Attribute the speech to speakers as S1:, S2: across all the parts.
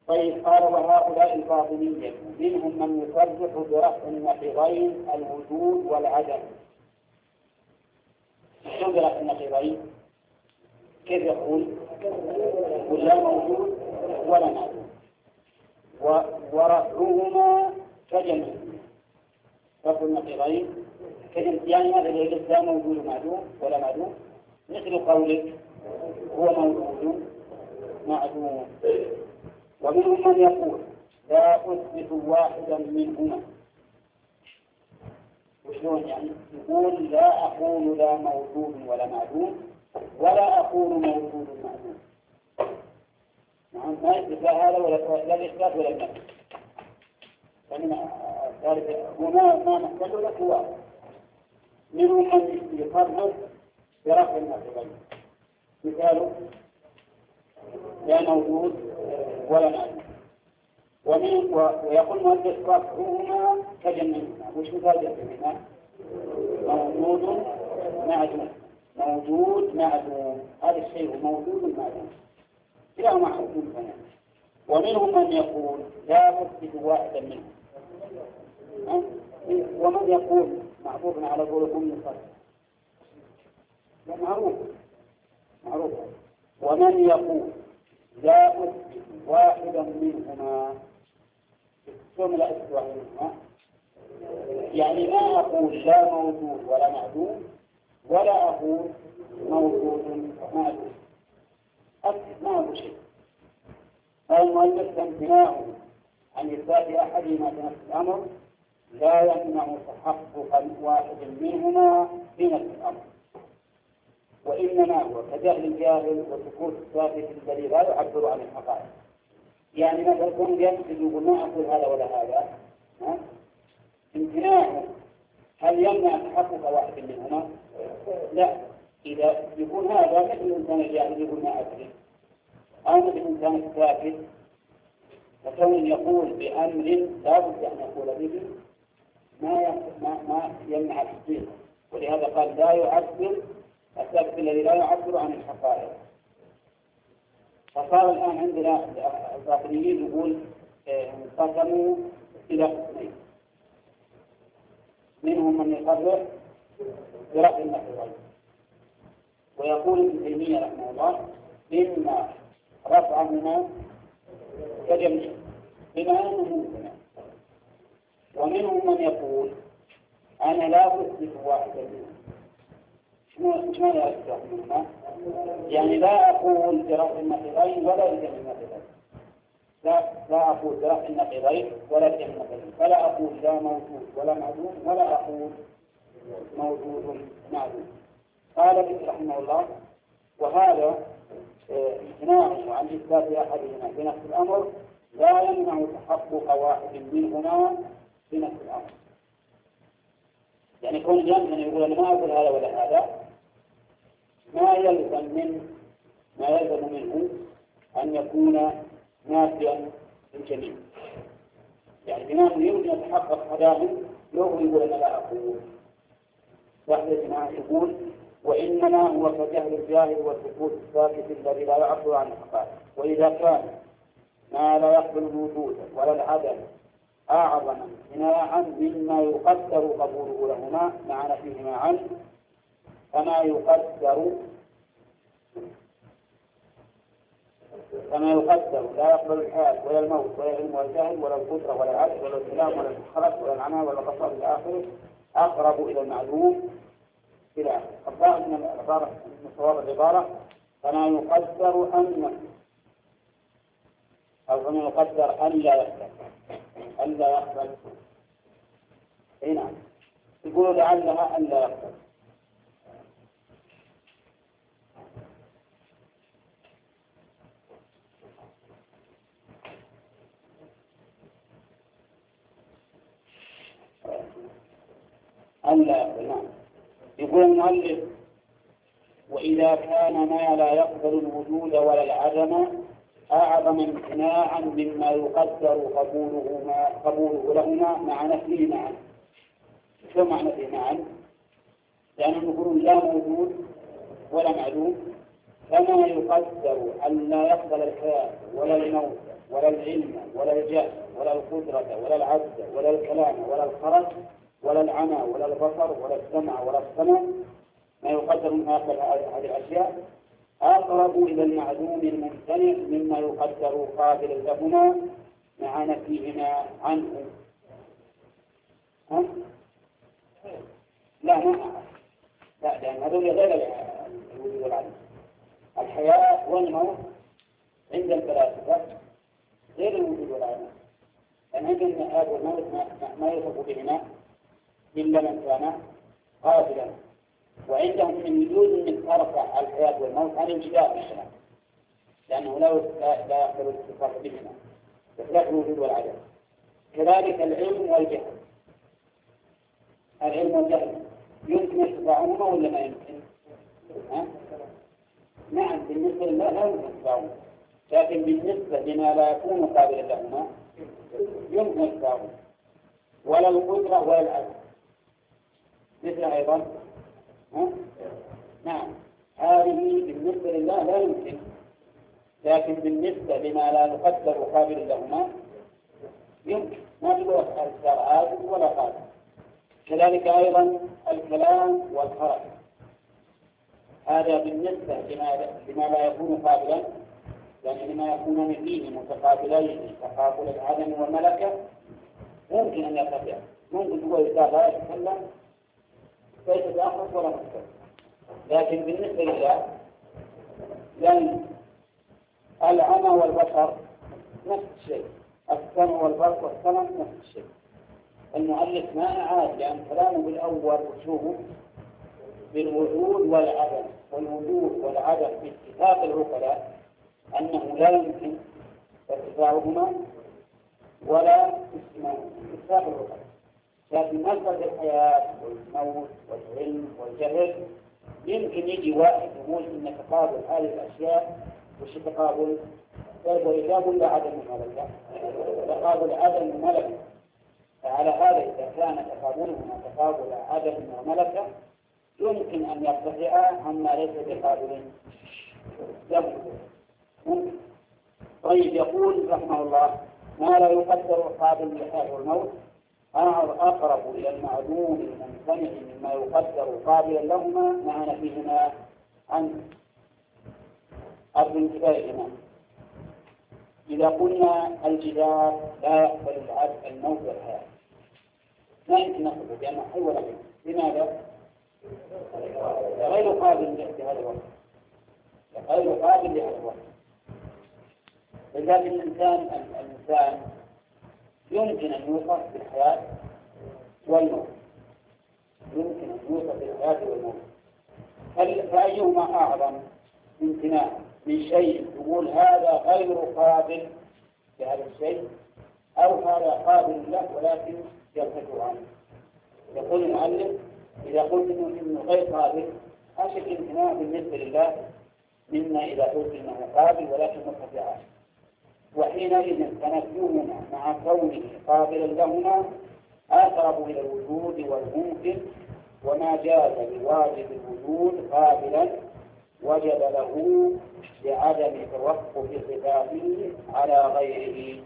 S1: طيب قال وهؤلاء الباطنية منهم من يصرح برفع النقيضين الوجود والعدم. شو برفع النقيضين؟ كيف يقول؟ لا موجود ولا معدوم، ورفعهما كجمع. رفع النقيضين كجمع، يعني هذا اللي يقول لا موجود ومعدوم ولا معدوم، مثل قولك هو موجود معدوم. ومنهم من يقول لا أثبت واحدا منهما. وشلون يعني؟ يقول لا أقول لا موجود ولا معدوم ولا أقول موجود معدوم. نعم، ما يثبت لا هذا ولا الإثبات ولا النفي. فمن ذلك ما نحتاج لك هو. منهم من يقرر برفع النقيضين، مثاله لا موجود ولا معدوم. ويقول مؤلف رفعهما كجمعهما. وش مثال جمعهما؟ موجود معدوم. موجود معدوم، هذا الشيء موجود معدوم، كلاهما حكم ثاني. ومنهم من يقول لا تثبت واحدا منهم. ومن يقول معروف على قولكم من معروف. ومن يقول لا أثبت واحدا منهما، ثم لا أثبت واحدا منهما، يعني ما أقول لا موجود ولا معدوم ولا أقول موجود معدوم، أثبت ما هو شيء. المؤلف امتناعه عن إثبات أحدهما في نفس الأمر لا يمنع تحقق واحد منهما في نفس الأمر، وإنما هو كجهل الجاهل وسكوت الساكت الذي لا يعبر عن الحقائق. يعني مثلا يكون يمكن يقول ما أقول هذا ولا هذا، امتناعه هل يمنع تحقق واحد منهما؟ لا. إذا يكون هذا مثل الإنسان الجاهل يقول ما أدري، أو مثل الإنسان الساكت، فكون يقول بأمر لا بد أن يقول به ما يمنع التصديق. ولهذا قال لا يعبر، الساكت الذي لا يعبر عن الحقائق. فصار الآن عندنا الباطنيين يقول انقسموا إلى قسمين، منهم من يقرر برفع النقيضين، ويقول ابن تيمية رحمه الله إن رفعهما كجمع بما أنه ممكن. ومنهم من يقول أنا لا أثبت واحدا منهم. شنو لا أثبت منهما؟ يعني لا أقول برفع النقيضين ولا بجمع النقيضين، لا أقول برفع النقيضين ولا بجمع النقيضين، فلا أقول لا موجود ولا معدوم ولا أقول موجود معدوم. قال ابن رحمه الله وهذا امتناعه عن إثبات أحدهما في نفس الأمر لا يمنع تحقق واحد منهما في نفس الأمر. يعني يكون الإنسان يقول أنا ما أقول هذا ولا هذا، ما يلزم منه أن يكون نافيا للجميع. يعني بما يمكن أن يتحقق هذاهم لو يقول أنا لا أقول. واحد يقول وإنما هو كجهل الجاهل والسكوت الساكت الذي لا يعبر عن الحقائق. وإذا كان ما لا يقبل الوجود ولا العدم أعظم امتناعا مما يقدر قبوله لهما مع نفيهما عنه، كما يقدر لا يقبل الحال ولا الموت ولا العلم ولا الجهل ولا القدرة ولا العدل ولا الكلام ولا الخلق ولا العناء ولا البصر إلى آخره أقرب إلى المعلوم إلى آخره. الظاهر من صواب العبارة كما يقدر كما يقدر أن لا يقبل. أي نعم، يقول لعلها أن لا يقبل. نعم. يقول المؤلف وإذا كان ما لا يقبل الوجود ولا العدم أعظم امتناعا مما يقدر قبوله لهما مع نفيه معا. شو معنى نفيه معا؟ لأنهم يقولون لا موجود ولا معلوم، فما يقدر أن لا يقبل الحياة ولا الموت ولا العلم ولا الجهل ولا القدرة ولا العجز ولا الكلام ولا الخرج ولا العمى ولا البصر ولا السمع ولا السمع، ما يقدر من هذه الأشياء أقرب إلى المعلوم الممتنع مما يقدر قابلا لهما مع نفيهما عنه. ها؟ لا ما لا، لأن هذول غير الوجود والعدم. الحياة والموت عند الفلاسفة غير الوجود والعدم، لأن عند الحياة والموت ما يوصف بهما إلا من كان قابلا، وعندهم من يجوز أن ترفع الحياة والموت عن الجدال مثلا، لأنه لا يقبل الاتصاف بهما بخلاف الوجود والعدم. كذلك العلم والجهل، العلم والجهل يمكن ارتفاعهما ولا ما يمكن؟ نعم بالنسبة لله لا يمكن ارتفاعهما، لكن بالنسبة لما لا يكون قابلا لهما يمكن ارتفاعهما. ولا القدرة ولا العدم مثل أيضا نعم، هذه بالنسبة لله لا يمكن، لكن بالنسبة لما لا يقدر قابل لهما يمكن، ما تقول عادل ولا قادر. كذلك أيضا الكلام والخرج، هذا بالنسبة لما لا يكون قابلا، يعني لما يكونان فيه متقابلين تقابل العدم والملكة ممكن أن يرتفع، ممكن هو لا يتكلم فيتداخل ولا مستقبل. لكن بالنسبة لله لأن العمى والبصر نفس الشيء، السمع والبصر والسمع نفس الشيء. المؤلف ما أعاد، لأن كلامه بالأول وشوفه بالوجود والعدم، والوجود والعدم باتفاق العقلاء أنه لا يمكن ارتفاعهما ولا اتفاق العقلاء. لكن مسألة الحياة والموت والعلم والجهل يمكن يجي واحد يقول إن تقابل هذه الأشياء وش تقابل؟ وإجابة لا عدم الملكة، تقابل عدم الملكة. فعلى هذا إذا كان تقابلهما تقابل عدم وملكة يمكن أن يرتفعا عما ليس بقابل له. طيب، يقول رحمه الله: ما لا يقدر قابل للحياة والموت أقرب إلى المعلوم الممتنع مما يقدر قابلا لهما مع نفيهما عن أرض انتفائهما. إذا قلنا الجدار لا يقبل الموت والحياة لا يمكن نقبل لأنه حي ولا ميت. لماذا؟ غير قابل لهذا الوقت، غير قابل لهذا الوقت. لذلك الإنسان يمكن أن يوصف بالحياة والموت، يمكن أن يوصف بالحياة والموت. فأيهما أعظم امتناع من شيء يقول هذا غير قابل لهذا الشيء، أو هذا قابل له ولكن يرتفع عنه؟ يقول المؤلف: إذا قلت إنه غير قابل أشد امتناع بالنسبة لله مما إذا قلت إنه قابل ولكن مرتفع عنه، وحينئذ فنفيهما مع كونه قابلا لهما أقرب إلى الوجود والممكن، وما جاز لواجب الوجود قابلا وجب له لعدم توقف صفاته على غيره.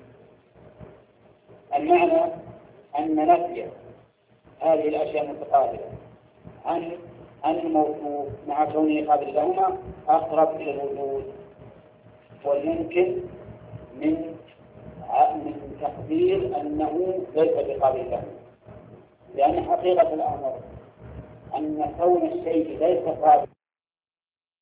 S1: المعنى أن نفي هذه الأشياء المتقابلة عن الموصوف مع كونه قابل لهما أقرب إلى الوجود والممكن من تقدير أنه ليس بقابل له، لأن حقيقة الأمر أن كون الشيء ليس قابل